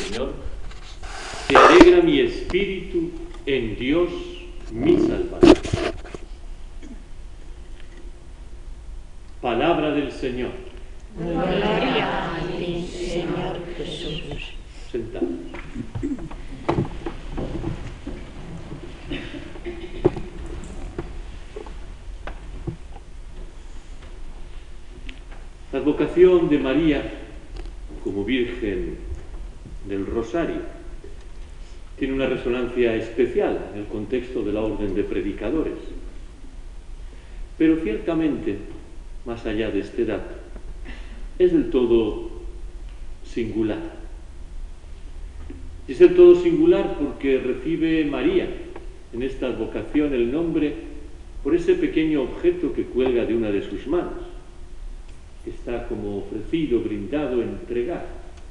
Señor, se alegra mi espíritu en Dios mi Salvador. Palabra del Señor. Gloria a ti, Señor Jesús. Sentados. La advocación de María como Virgen del Rosario tiene una resonancia especial en el contexto de la orden de predicadores. Pero ciertamente, más allá de este dato, es del todo singular. Es del todo singular porque recibe María en esta advocación el nombre por ese pequeño objeto que cuelga de una de sus manos, que está como ofrecido, brindado, entregado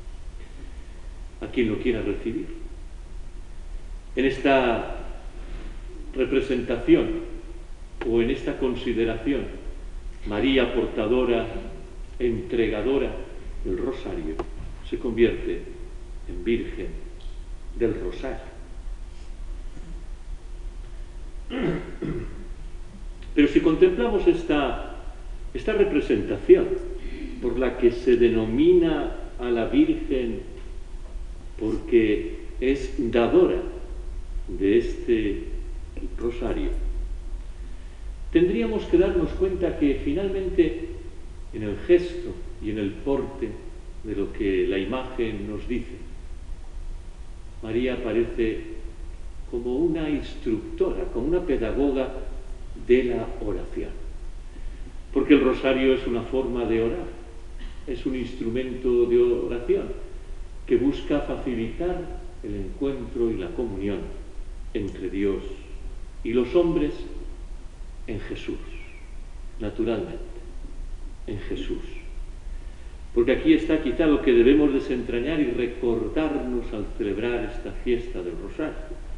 a quien lo quiera recibir. En esta representación o en esta consideración, María portadora, entregadora del rosario, se convierte en Virgen del Rosario. Pero si contemplamos esta representación por la que se denomina a la Virgen porque es dadora de este rosario, tendríamos que darnos cuenta que finalmente en el gesto y en el porte de lo que la imagen nos dice, María aparece como una instructora, como una pedagoga de la oración. Porque el rosario es una forma de orar, es un instrumento de oración que busca facilitar el encuentro y la comunión entre Dios y los hombres en Jesús, naturalmente, en Jesús. Porque aquí está quizá lo que debemos desentrañar y recordarnos al celebrar esta fiesta del Rosario.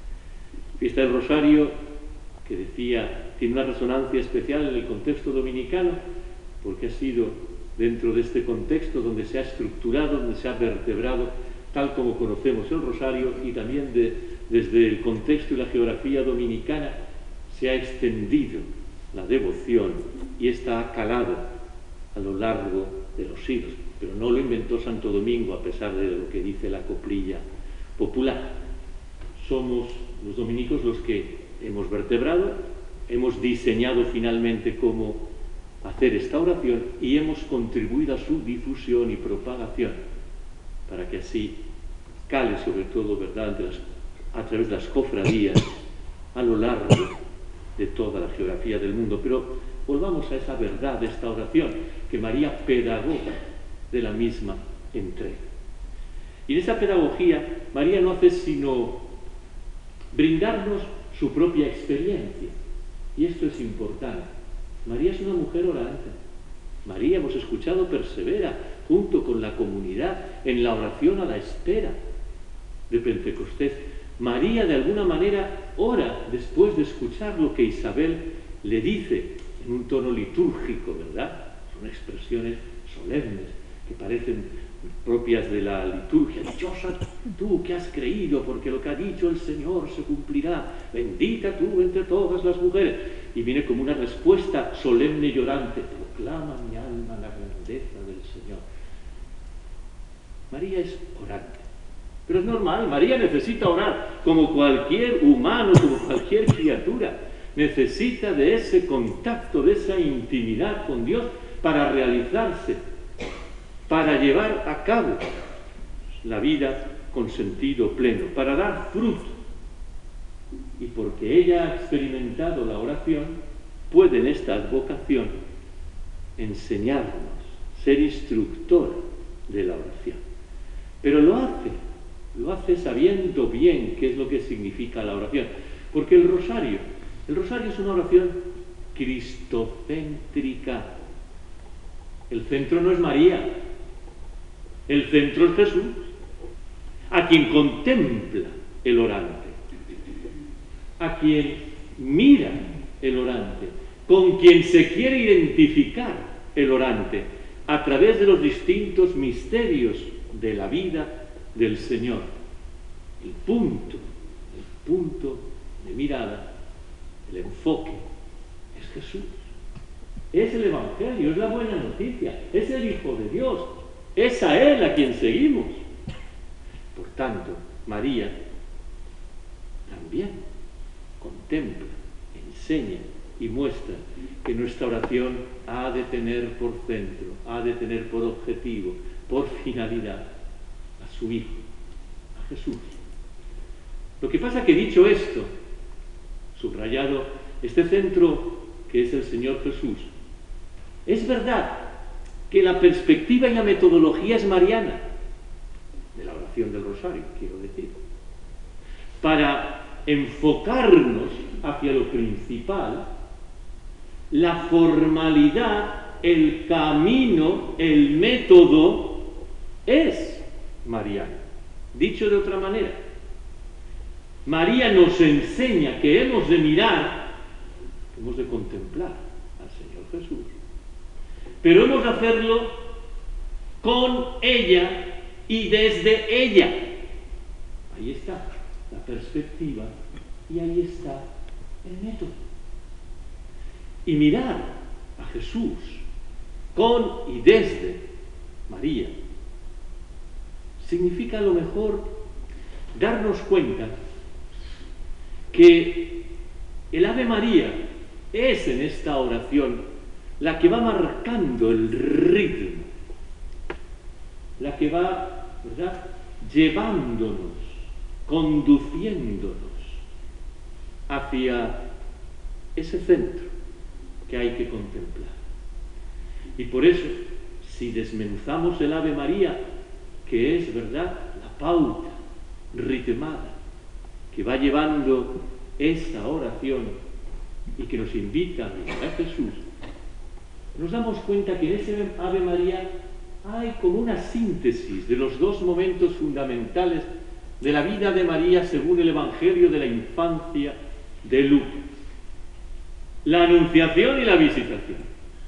Fiesta del Rosario, que decía, tiene una resonancia especial en el contexto dominicano, porque ha sido dentro de este contexto donde se ha estructurado, donde se ha vertebrado, tal como conocemos el Rosario, y también desde el contexto y la geografía dominicana se ha extendido la devoción y esta ha calado a lo largo de los siglos. Pero no lo inventó Santo Domingo, a pesar de lo que dice la coplilla popular. Somos los dominicos los que hemos vertebrado, hemos diseñado finalmente cómo hacer esta oración y hemos contribuido a su difusión y propagación para que así cale sobre todo, ¿verdad?, a través de las cofradías a lo largo de toda la geografía del mundo. Pero volvamos a esa verdad de esta oración, que María pedagoga de la misma entrega. Y en esa pedagogía María no hace sino brindarnos su propia experiencia. Y esto es importante. María es una mujer orante. María, hemos escuchado, persevera junto con la comunidad en la oración a la espera de Pentecostés. María, de alguna manera, ora después de escuchar lo que Isabel le dice en un tono litúrgico, ¿verdad? Son expresiones solemnes que parecen propias de la liturgia. Dichosa tú que has creído, porque lo que ha dicho el Señor se cumplirá. Bendita tú entre todas las mujeres. Y viene como una respuesta solemne y llorante. Proclama mi alma la grandeza del Señor. María es orante. Pero es normal, María necesita orar como cualquier humano, como cualquier criatura. Necesita de ese contacto, de esa intimidad con Dios para realizarse, para llevar a cabo la vida con sentido pleno, para dar fruto. Y porque ella ha experimentado la oración, puede en esta advocación enseñarnos, ser instructora de la oración. Pero lo hace sabiendo bien qué es lo que significa la oración. Porque el rosario es una oración cristocéntrica. El centro no es María, el centro es Jesús, a quien contempla el orante, a quien mira el orante, con quien se quiere identificar el orante, a través de los distintos misterios de la vida del Señor. El punto de mirada, el enfoque, es Jesús. Es el Evangelio, es la buena noticia, es el Hijo de Dios, es a Él a quien seguimos. Por tanto, María también contempla, enseña y muestra que nuestra oración ha de tener por centro, ha de tener por objetivo, por finalidad, a su Hijo, a Jesús. Lo que pasa que, dicho esto, subrayado este centro que es el Señor Jesús, es verdad que la perspectiva y la metodología es mariana, de la oración del rosario, quiero decir, para enfocarnos hacia lo principal. La formalidad, el camino, el método es mariano. Dicho de otra manera, María nos enseña que hemos de mirar, hemos de contemplar al Señor Jesús, pero hemos de hacerlo con ella y desde ella. Ahí está la perspectiva y ahí está el método. Y mirar a Jesús con y desde María significa a lo mejor darnos cuenta que el Ave María es en esta oración la que va marcando el ritmo, la que va, ¿verdad?, llevándonos, conduciéndonos hacia ese centro que hay que contemplar. Y por eso, si desmenuzamos el Ave María, que es, ¿verdad?, la pauta ritmada que va llevando esta oración y que nos invita a mirar a Jesús, nos damos cuenta que en ese Ave María hay como una síntesis de los dos momentos fundamentales de la vida de María según el Evangelio de la infancia de Lucas: la anunciación y la visitación.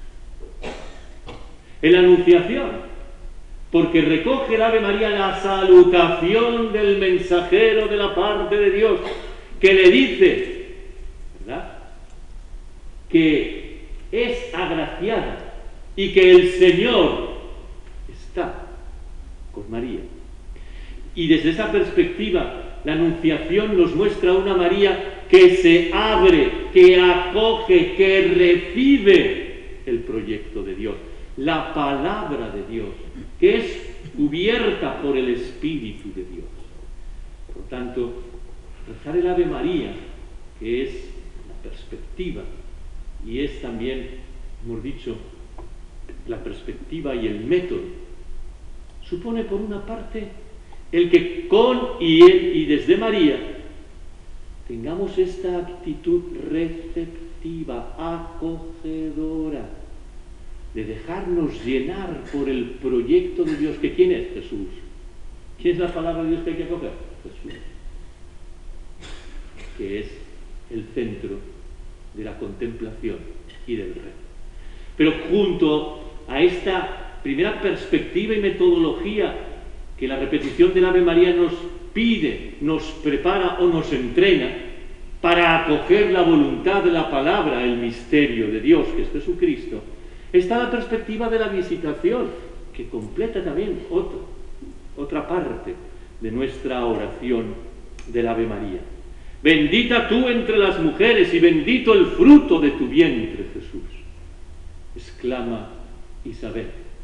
En la anunciación, porque recoge el Ave María la salutación del mensajero de la parte de Dios, que le dice, ¿verdad?, que es agraciada y que el Señor está con María. Y desde esa perspectiva, la anunciación nos muestra una María que se abre, que acoge, que recibe el proyecto de Dios, la palabra de Dios, que es cubierta por el Espíritu de Dios. Por tanto, rezar el Ave María, que es la perspectiva y es también, hemos dicho, la perspectiva y el método, supone por una parte el que con y en y desde María tengamos esta actitud receptiva, acogedora, de dejarnos llenar por el proyecto de Dios. ¿Que quién es? Jesús. ¿Quién es la palabra de Dios que hay que acoger? Jesús, que es el centro de la contemplación y del rezo. Pero junto a esta primera perspectiva y metodología que la repetición del Ave María nos pide, nos prepara o nos entrena para acoger la voluntad de la palabra, el misterio de Dios, que es Jesucristo, está la perspectiva de la visitación, que completa también otra parte de nuestra oración del Ave María. Bendita tú entre las mujeres y bendito el fruto de tu vientre, Jesús, exclama Isabel.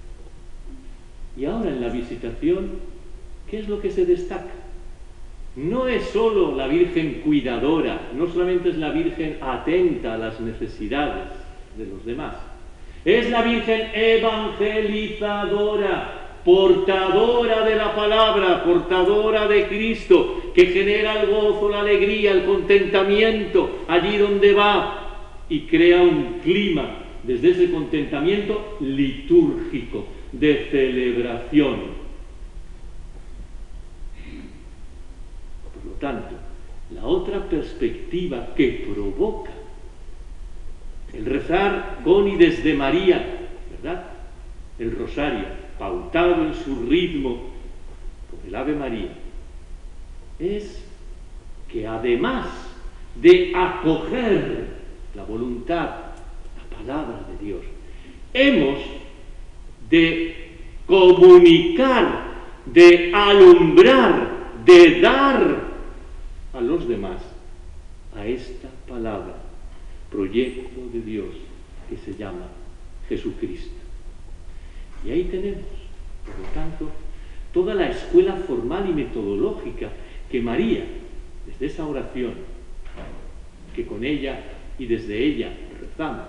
Y ahora en la visitación, ¿qué es lo que se destaca? No es solo la Virgen cuidadora, no solamente es la Virgen atenta a las necesidades de los demás, es la Virgen evangelizadora, portadora de la palabra, portadora de Cristo, que genera el gozo, la alegría, el contentamiento allí donde va y crea un clima desde ese contentamiento litúrgico, de celebración. Por lo tanto, la otra perspectiva que provoca el rezar con y desde María, ¿verdad?, el rosario, pautado en su ritmo, el Ave María es que además de acoger la voluntad, la palabra de Dios, hemos de comunicar, de alumbrar, de dar a los demás a esta palabra, proyecto de Dios que se llama Jesucristo. Y ahí tenemos, por lo tanto, toda la escuela formal y metodológica que María, desde esa oración, que con ella y desde ella rezamos,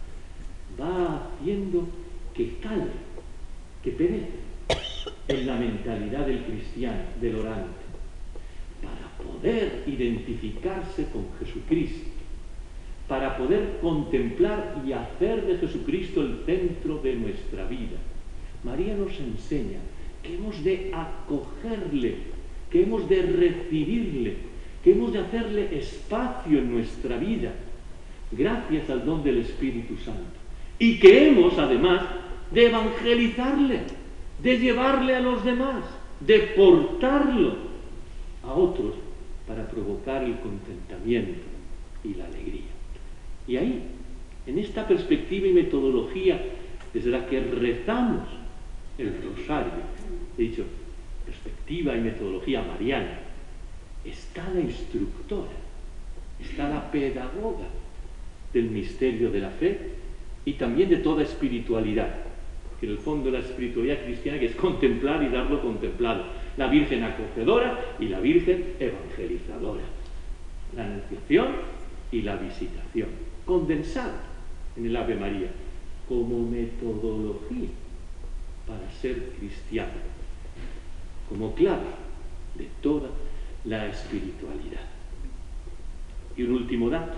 va haciendo que cale, que penetre en la mentalidad del cristiano, del orante, para poder identificarse con Jesucristo, para poder contemplar y hacer de Jesucristo el centro de nuestra vida. María nos enseña que hemos de acogerle, que hemos de recibirle, que hemos de hacerle espacio en nuestra vida, gracias al don del Espíritu Santo, y que hemos además de evangelizarle, de llevarle a los demás, de portarlo a otros para provocar el contentamiento y la alegría. Y ahí, en esta perspectiva y metodología desde la que rezamos el rosario, he dicho, perspectiva y metodología mariana, está la instructora, está la pedagoga del misterio de la fe y también de toda espiritualidad, que en el fondo la espiritualidad cristiana que es contemplar y dar lo contemplado, la Virgen acogedora y la Virgen evangelizadora, la anunciación y la visitación, condensada en el Ave María como metodología para ser cristiano, como clave de toda la espiritualidad. Y un último dato,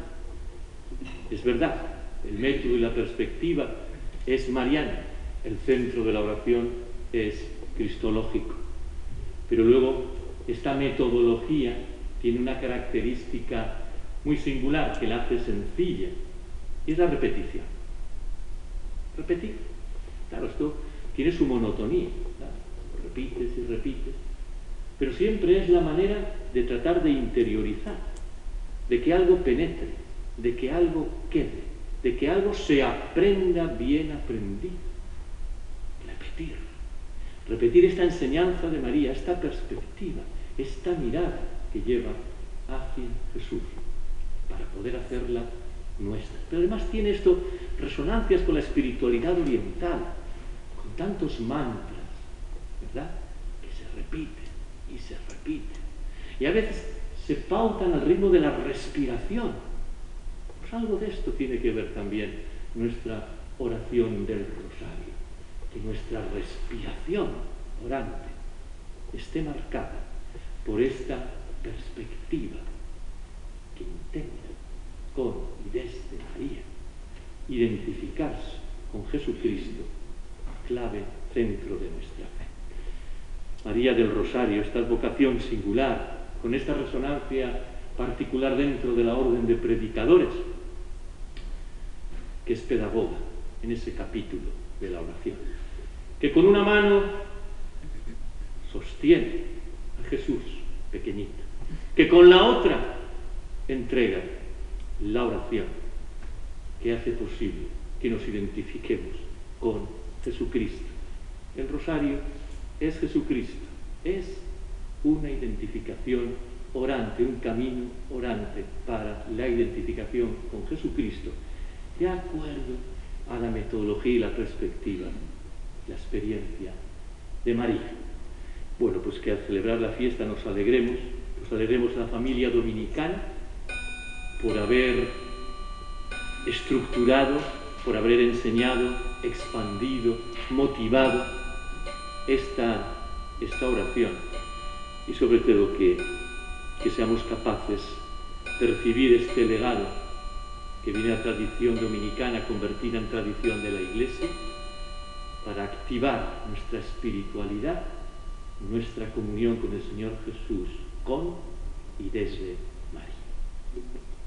es verdad, el método y la perspectiva es mariana, el centro de la oración es cristológico, pero luego esta metodología tiene una característica muy singular que la hace sencilla, y es la repetición. Repetir. Claro, esto tiene su monotonía, ¿verdad? Repites y repites, pero siempre es la manera de tratar de interiorizar, de que algo penetre, de que algo quede, de que algo se aprenda bien aprendido. Repetir. Repetir esta enseñanza de María, esta perspectiva, esta mirada que lleva hacia Jesús, para poder hacerla nuestra. Pero además tiene esto resonancias con la espiritualidad oriental, con tantos mantras, ¿verdad?, que se repiten y se repiten. Y a veces se pautan al ritmo de la respiración. Pues algo de esto tiene que ver también nuestra oración del rosario, que nuestra respiración orante esté marcada por esta perspectiva que intenta con y desde María identificarse con Jesucristo, clave, centro de nuestra fe. María del Rosario, esta vocación singular, con esta resonancia particular dentro de la orden de predicadores, que es pedagoga en ese capítulo de la oración, que con una mano sostiene a Jesús pequeñito, que con la otra entrega la oración que hace posible que nos identifiquemos con Jesucristo. El rosario es Jesucristo, es una identificación orante, un camino orante para la identificación con Jesucristo, de acuerdo a la metodología y la perspectiva, la experiencia de María. Bueno, pues que al celebrar la fiesta nos alegremos a la familia dominicana por haber estructurado, por haber enseñado, expandido, motivado esta oración, y sobre todo que seamos capaces de recibir este legado que viene a la tradición dominicana convertida en tradición de la Iglesia, para activar nuestra espiritualidad, nuestra comunión con el Señor Jesús, con y desde María.